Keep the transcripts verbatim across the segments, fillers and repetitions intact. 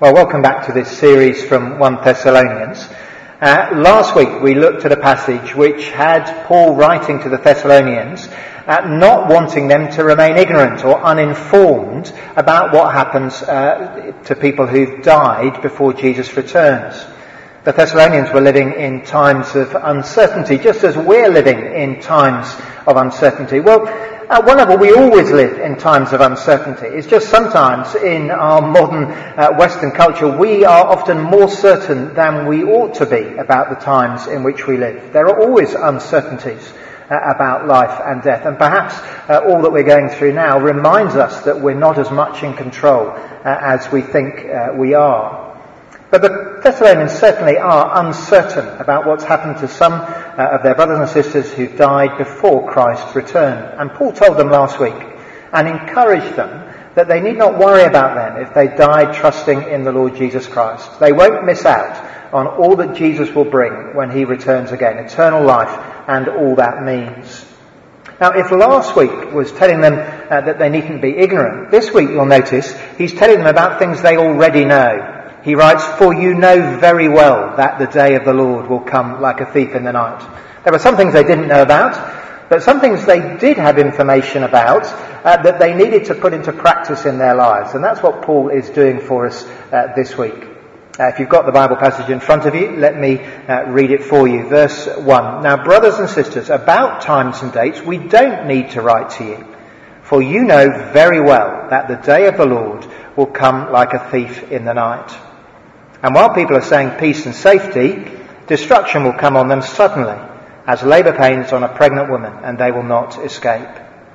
Well, welcome back to this series from First Thessalonians. Uh, last week we looked at a passage which had Paul writing to the Thessalonians, uh, not wanting them to remain ignorant or uninformed about what happens uh, to people who've died before Jesus returns. The Thessalonians were living in times of uncertainty, just as we're living in times of uncertainty. Well, at one level, we always live in times of uncertainty. It's just sometimes in our modern uh, Western culture, we are often more certain than we ought to be about the times in which we live. There are always uncertainties uh, about life and death, and perhaps uh, all that we're going through now reminds us that we're not as much in control uh, as we think uh, we are. But the Thessalonians certainly are uncertain about what's happened to some uh, of their brothers and sisters who died before Christ's return. And Paul told them last week and encouraged them that they need not worry about them if they died trusting in the Lord Jesus Christ. They won't miss out on all that Jesus will bring when he returns again, eternal life and all that means. Now, if last week was telling them uh, that they needn't be ignorant, this week you'll notice he's telling them about things they already know. He writes, "For you know very well that the day of the Lord will come like a thief in the night." There were some things they didn't know about, but some things they did have information about uh, that they needed to put into practice in their lives. And that's what Paul is doing for us uh, this week. Uh, if you've got the Bible passage in front of you, let me uh, read it for you. Verse one. "Now, brothers and sisters, about times and dates we don't need to write to you, for you know very well that the day of the Lord will come like a thief in the night. And while people are saying peace and safety, destruction will come on them suddenly, as labour pains on a pregnant woman, and they will not escape."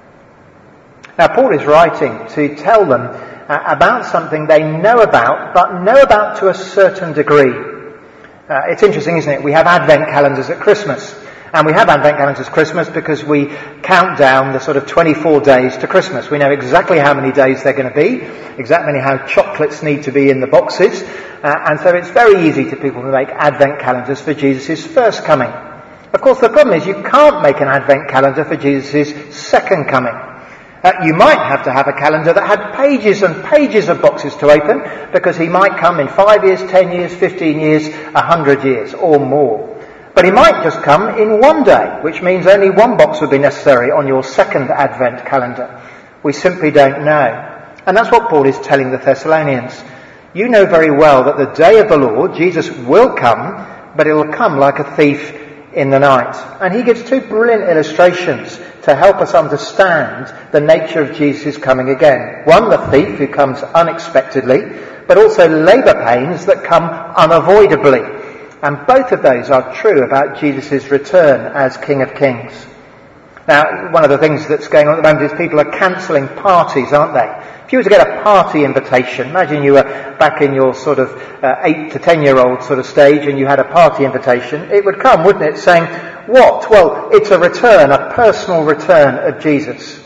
Now, Paul is writing to tell them uh, about something they know about, but know about to a certain degree. Uh, it's interesting, isn't it? We have Advent calendars at Christmas. And we have Advent calendars at Christmas because we count down the sort of twenty-four days to Christmas. We know exactly how many days they're going to be, exactly how chocolates need to be in the boxes. Uh, and so it's very easy to people to make Advent calendars for Jesus' first coming. Of course, the problem is you can't make an Advent calendar for Jesus' second coming. Uh, you might have to have a calendar that had pages and pages of boxes to open, because he might come in five years, ten years, fifteen years, a hundred years or more. But he might just come in one day, which means only one box would be necessary on your second Advent calendar. We simply don't know. And that's what Paul is telling the Thessalonians. You know very well that the day of the Lord, Jesus, will come, but it will come like a thief in the night. And he gives two brilliant illustrations to help us understand the nature of Jesus' coming again. One, the thief who comes unexpectedly, but also labour pains that come unavoidably. And both of those are true about Jesus' return as King of Kings. Now, one of the things that's going on at the moment is people are cancelling parties, aren't they? If you were to get a party invitation, imagine you were back in your sort of uh, eight to ten year old sort of stage and you had a party invitation, it would come, wouldn't it, saying, what? Well, it's a return, a personal return of Jesus.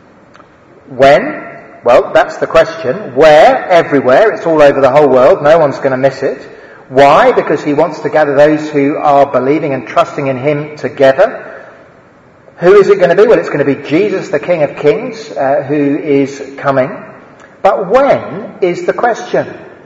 When? Well, that's the question. Where? Everywhere. It's all over the whole world. No one's going to miss it. Why? Because he wants to gather those who are believing and trusting in him together. Who is it going to be? Well, it's going to be Jesus, the King of Kings, uh, who is coming. But when is the question?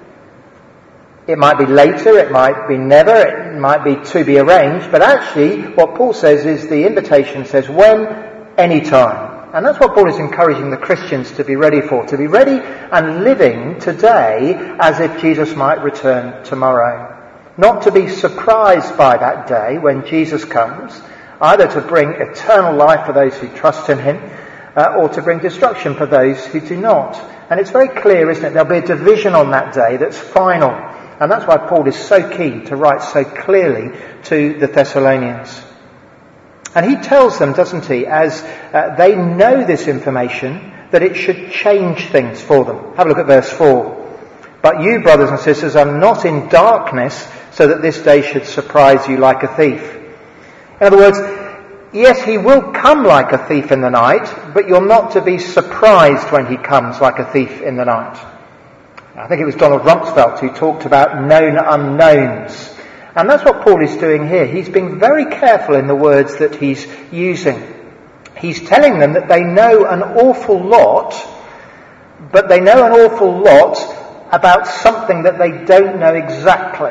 It might be later, it might be never, it might be to be arranged. But actually, what Paul says is the invitation says when, any time. And that's what Paul is encouraging the Christians to be ready for, to be ready and living today as if Jesus might return tomorrow. Not to be surprised by that day when Jesus comes, either to bring eternal life for those who trust in him, uh, or to bring destruction for those who do not. And it's very clear, isn't it? There'll be a division on that day that's final. And that's why Paul is so keen to write so clearly to the Thessalonians. And he tells them, doesn't he, as uh, they know this information, that it should change things for them. Have a look at verse four. "But you, brothers and sisters, are not in darkness, so that this day should surprise you like a thief." In other words, yes, he will come like a thief in the night, but you're not to be surprised when he comes like a thief in the night. I think it was Donald Rumsfeld who talked about known unknowns. And that's what Paul is doing here. He's being very careful in the words that he's using. He's telling them that they know an awful lot, but they know an awful lot about something that they don't know exactly.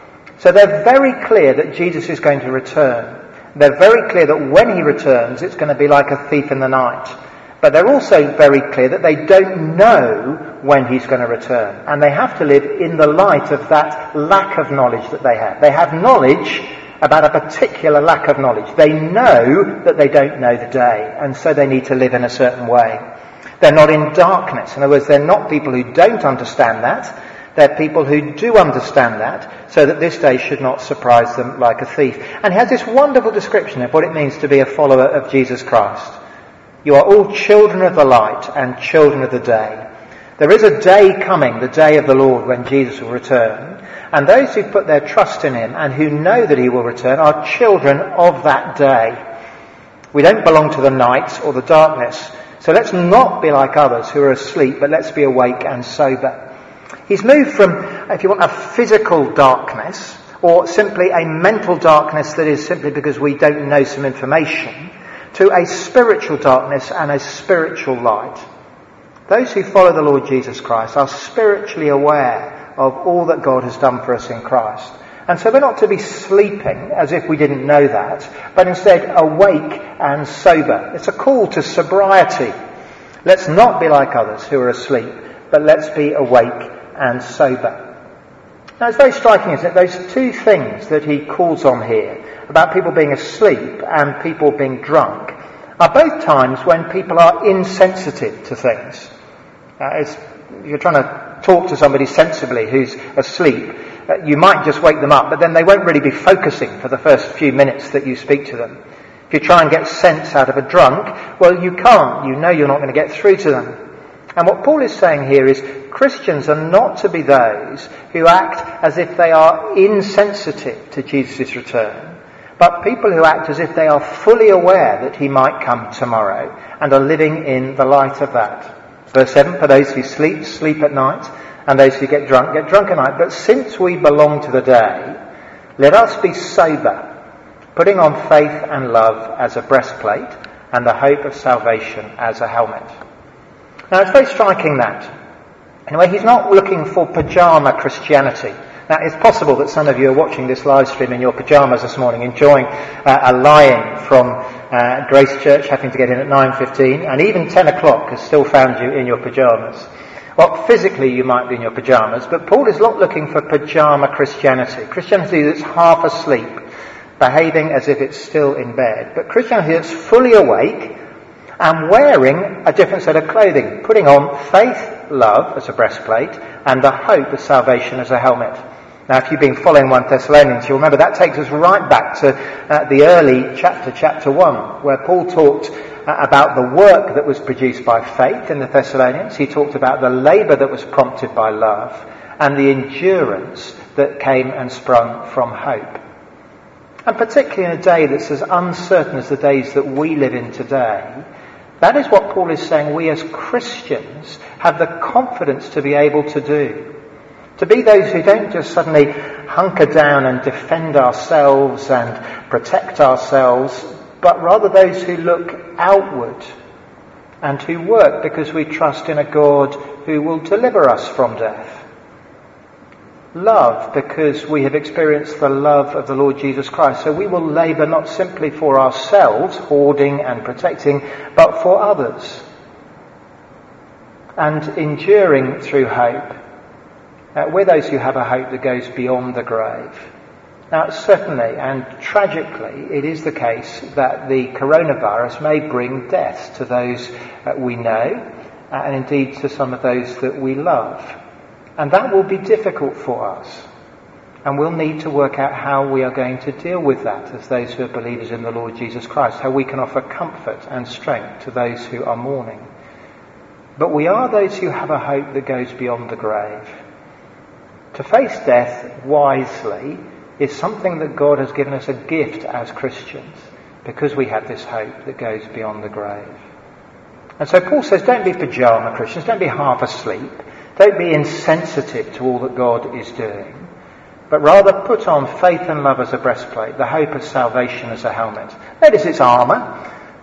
So they're very clear that Jesus is going to return. They're very clear that when he returns, it's going to be like a thief in the night. But they're also very clear that they don't know when he's going to return. And they have to live in the light of that lack of knowledge that they have. They have knowledge about a particular lack of knowledge. They know that they don't know the day, and so they need to live in a certain way. They're not in darkness. In other words, they're not people who don't understand that. They're people who do understand that, so that this day should not surprise them like a thief. And he has this wonderful description of what it means to be a follower of Jesus Christ. You are all children of the light and children of the day. There is a day coming, the day of the Lord, when Jesus will return. And those who put their trust in him and who know that he will return are children of that day. We don't belong to the night or the darkness. So let's not be like others who are asleep, but let's be awake and sober. He's moved from, if you want, a physical darkness, or simply a mental darkness that is simply because we don't know some information, to a spiritual darkness and a spiritual light. Those who follow the Lord Jesus Christ are spiritually aware of all that God has done for us in Christ. And so we're not to be sleeping as if we didn't know that, but instead awake and sober. It's a call to sobriety. Let's not be like others who are asleep, but let's be awake and sober. Now it's very striking, isn't it? Those two things that he calls on here, about people being asleep and people being drunk, are both times when people are insensitive to things. Uh, it's, you're trying to talk to somebody sensibly who's asleep. Uh, you might just wake them up, but then they won't really be focusing for the first few minutes that you speak to them. If you try and get sense out of a drunk, well, you can't. You know you're not going to get through to them. And what Paul is saying here is Christians are not to be those who act as if they are insensitive to Jesus' return, but people who act as if they are fully aware that he might come tomorrow and are living in the light of that. Verse seven, for those who sleep, sleep at night, and those who get drunk, get drunk at night. But since we belong to the day, let us be sober, putting on faith and love as a breastplate and the hope of salvation as a helmet. Now it's very striking that. Anyway, he's not looking for pyjama Christianity. Now, it's possible that some of you are watching this live stream in your pyjamas this morning, enjoying uh, a lie-in from uh, Grace Church, having to get in at nine fifteen, and even ten o'clock has still found you in your pyjamas. Well, physically you might be in your pyjamas, but Paul is not looking for pyjama Christianity. Christianity that's half asleep, behaving as if it's still in bed. But Christianity that's fully awake and wearing a different set of clothing, putting on faith, love as a breastplate, and the hope of salvation as a helmet. Now, if you've been following First Thessalonians, you'll remember that takes us right back to uh, the early chapter, chapter one, where Paul talked uh, about the work that was produced by faith in the Thessalonians. He talked about the labour that was prompted by love, and the endurance that came and sprung from hope. And particularly in a day that's as uncertain as the days that we live in today, that is what Paul is saying we as Christians have the confidence to be able to do. To be those who don't just suddenly hunker down and defend ourselves and protect ourselves, but rather those who look outward and who work because we trust in a God who will deliver us from death. Love because we have experienced the love of the Lord Jesus Christ. So we will labour not simply for ourselves, hoarding and protecting, but for others. And enduring through hope. Uh, we're those who have a hope that goes beyond the grave. Now, certainly and tragically, it is the case that the coronavirus may bring death to those that we know, uh, and indeed to some of those that we love. And that will be difficult for us. And we'll need to work out how we are going to deal with that as those who are believers in the Lord Jesus Christ, how we can offer comfort and strength to those who are mourning. But we are those who have a hope that goes beyond the grave. To face death wisely is something that God has given us a gift as Christians, because we have this hope that goes beyond the grave. And so Paul says, don't be pyjama Christians, don't be half asleep, don't be insensitive to all that God is doing, but rather put on faith and love as a breastplate, the hope of salvation as a helmet. Notice it's armour,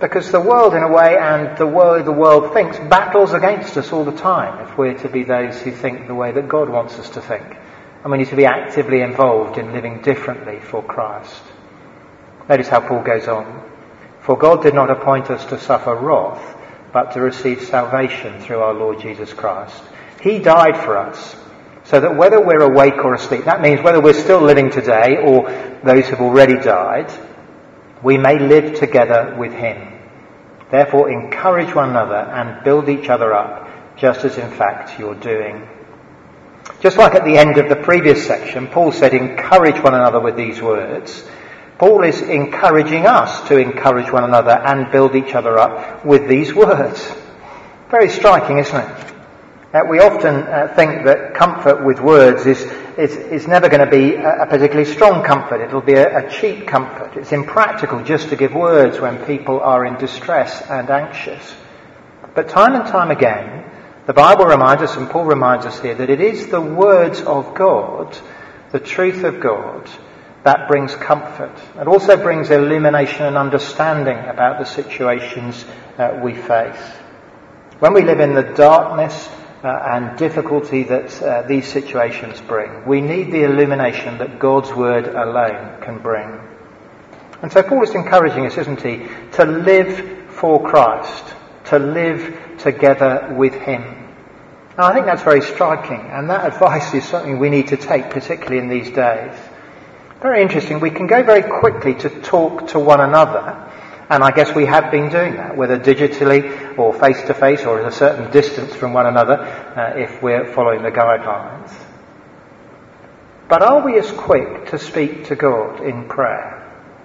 Because the world, in a way, and the way the world thinks, battles against us all the time if we're to be those who think the way that God wants us to think. And we need to be actively involved in living differently for Christ. Notice how Paul goes on. For God did not appoint us to suffer wrath, but to receive salvation through our Lord Jesus Christ. He died for us, so that whether we're awake or asleep, that means whether we're still living today or those who've already died, we may live together with him. Therefore, encourage one another and build each other up, just as in fact you're doing. Just like at the end of the previous section, Paul said, encourage one another with these words. Paul is encouraging us to encourage one another and build each other up with these words. Very striking, isn't it? Uh, we often uh, think that comfort with words is, is, is never going to be a, a particularly strong comfort. It'll be a, a cheap comfort. It's impractical just to give words when people are in distress and anxious. But time and time again, the Bible reminds us, and Paul reminds us here, that it is the words of God, the truth of God, that brings comfort. It also brings illumination and understanding about the situations uh, we face. When we live in the darkness uh, and difficulty that uh, these situations bring, we need the illumination that God's word alone can bring. And so Paul is encouraging us, isn't he, to live for Christ, to live together with him. Now, I think that's very striking, and that advice is something we need to take, particularly in these days. Very interesting. We can go very quickly to talk to one another, and I guess we have been doing that, whether digitally or face-to-face or at a certain distance from one another, uh, if we're following the guidelines. But are we as quick to speak to God in prayer?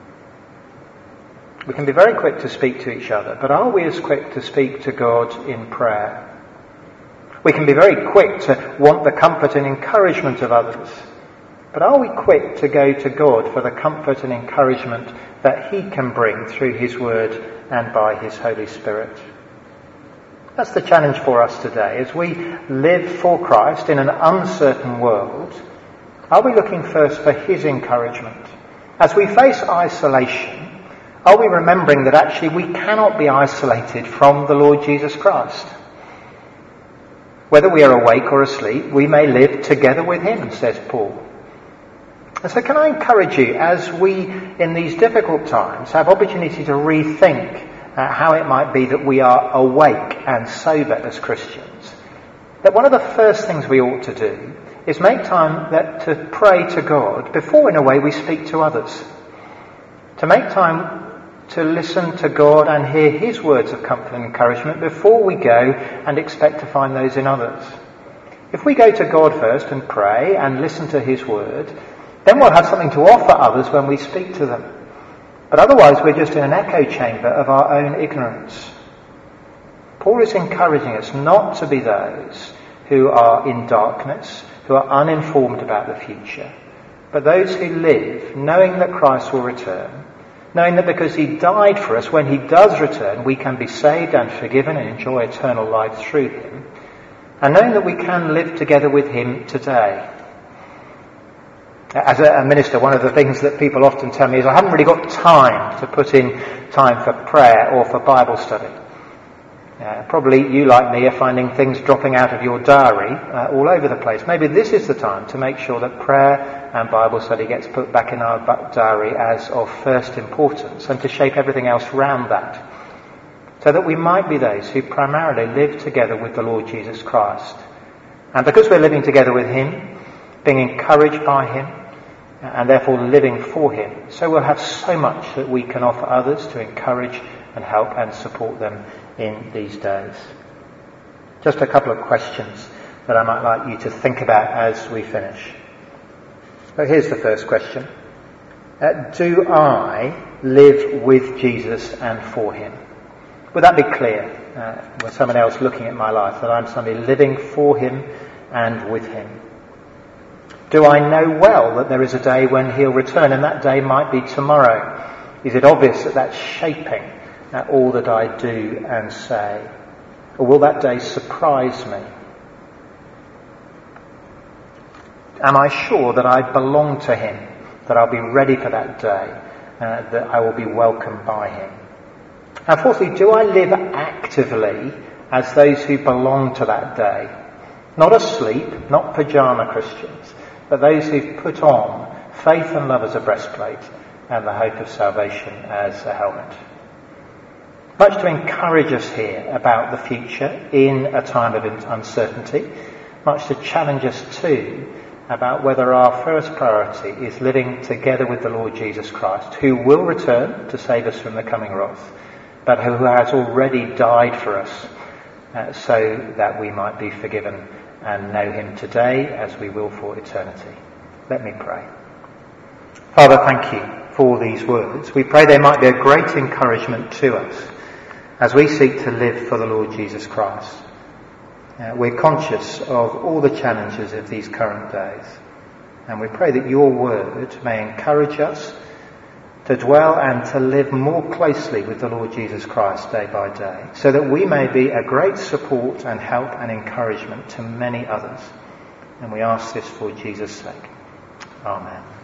We can be very quick to speak to each other, but are we as quick to speak to God in prayer? We can be very quick to want the comfort and encouragement of others, but are we quick to go to God for the comfort and encouragement that he can bring through his word and by his Holy Spirit? That's the challenge for us today. As we live for Christ in an uncertain world, are we looking first for his encouragement? As we face isolation, are we remembering that actually we cannot be isolated from the Lord Jesus Christ? Whether we are awake or asleep, we may live together with him, says Paul. And so can I encourage you, as we, in these difficult times, have opportunity to rethink uh, how it might be that we are awake and sober as Christians, that one of the first things we ought to do is make time that to pray to God before, in a way, we speak to others. To make time to listen to God and hear his words of comfort and encouragement before we go and expect to find those in others. If we go to God first and pray and listen to his word, then we'll have something to offer others when we speak to them. But otherwise we're just in an echo chamber of our own ignorance. Paul is encouraging us not to be those who are in darkness, who are uninformed about the future, but those who live knowing that Christ will return, knowing that because he died for us, when he does return, we can be saved and forgiven and enjoy eternal life through him, and knowing that we can live together with him today. As a minister, one of the things that people often tell me is I haven't really got time to put in time for prayer or for Bible study. Uh, probably you, like me, are finding things dropping out of your diary uh, all over the place. Maybe this is the time to make sure that prayer and Bible study gets put back in our diary as of first importance, and to shape everything else round that, so that we might be those who primarily live together with the Lord Jesus Christ. And because we're living together with him, being encouraged by him, and therefore living for him, so we'll have so much that we can offer others to encourage and help and support them in these days. Just a couple of questions that I might like you to think about as we finish. So here's the first question. Uh, do I live with Jesus and for him? Would that be clear uh, with someone else looking at my life, that I'm somebody living for him and with him? Do I know well that there is a day when he'll return, and that day might be tomorrow? Is it obvious that that's shaping uh, all that I do and say? Or will that day surprise me? Am I sure that I belong to him, that I'll be ready for that day, uh, that I will be welcomed by him? And fourthly, do I live actively as those who belong to that day? Not asleep, not pyjama Christians, but those who've put on faith and love as a breastplate and the hope of salvation as a helmet. Much to encourage us here about the future in a time of uncertainty. Much to challenge us too about whether our first priority is living together with the Lord Jesus Christ, who will return to save us from the coming wrath, but who has already died for us uh, so that we might be forgiven and know him today as we will for eternity. Let me pray. Father, thank you for these words. We pray they might be a great encouragement to us as we seek to live for the Lord Jesus Christ. Uh, we're conscious of all the challenges of these current days, and we pray that your word may encourage us to dwell and to live more closely with the Lord Jesus Christ day by day, so that we may be a great support and help and encouragement to many others. And we ask this for Jesus' sake. Amen.